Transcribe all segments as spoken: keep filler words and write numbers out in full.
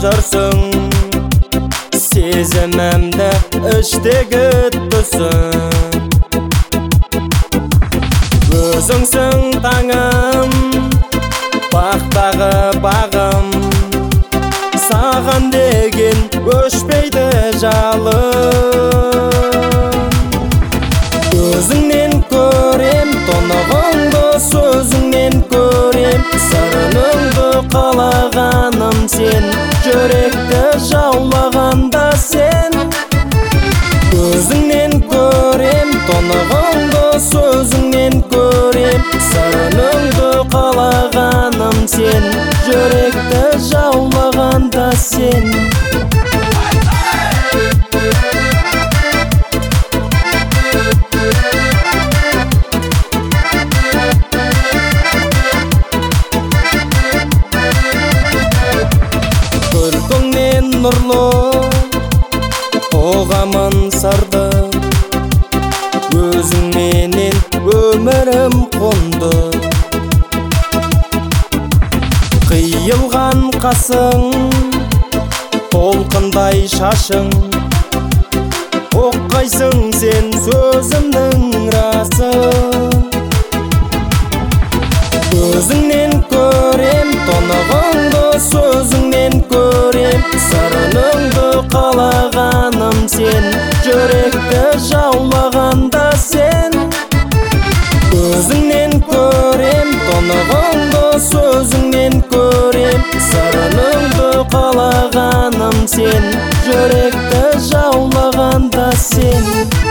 жүрсің, сезімімді іштегі түсің. Өзіңсің таңым, бақтағы бағым, саған деген өшпейді жалым. Өзіңнен көрем тұнығыңды, сөзіңнен көрем сырыңды, қалағаным сен, жүректі жаулағанда сен. Өзіңнен көрем тұнығыңды, сөзіңнен көрем сырыңды, қалағаным сен, жүректі жаулағанда сен. Күлкіңнен нұрлы, қоғамын сарды, өзіңменен өмірім қонды. Қиылған қасың, толқындай шашың, оққайсың сен сөзімнің расын. Өзіңнен көрем тұнығыңды, сөзіңнен көрем сырыңды, қалағаным сен, жүректі жаулағанда сен. Өзіңнен көрем тұнығыңды, сөзіңнен көрем сырыңды, қалағаным сен, жүректі жаулағанда сен.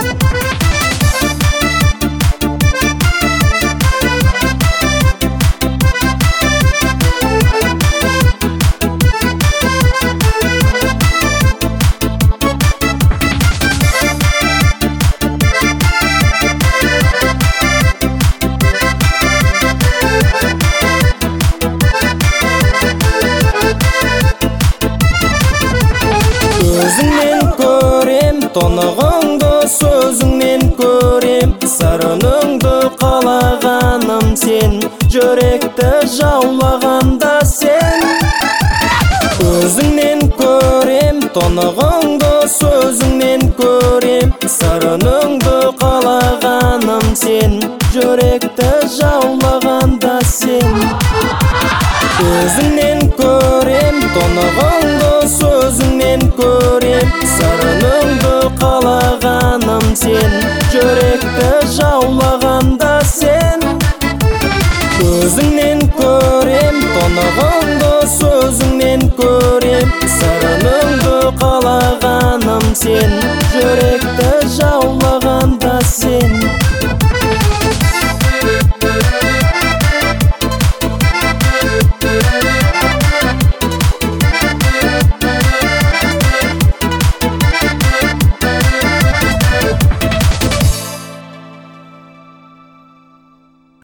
Өзіңнен көрем тұнығыңды, сөзіңнен көрем сырыңды, қалағаным сен, жүректі жаулағанда сен. Өзіңнен көрем тұнығыңды, сөзіңнен көрем сырыңды, қалағаным сен, жүректі жаулағанда сен. Өзіңнен көрем тұнығыңды, сөзіңнен көрем сырыңды, қалағаным сен, жүректі жаулағанда сен. Өзіңнен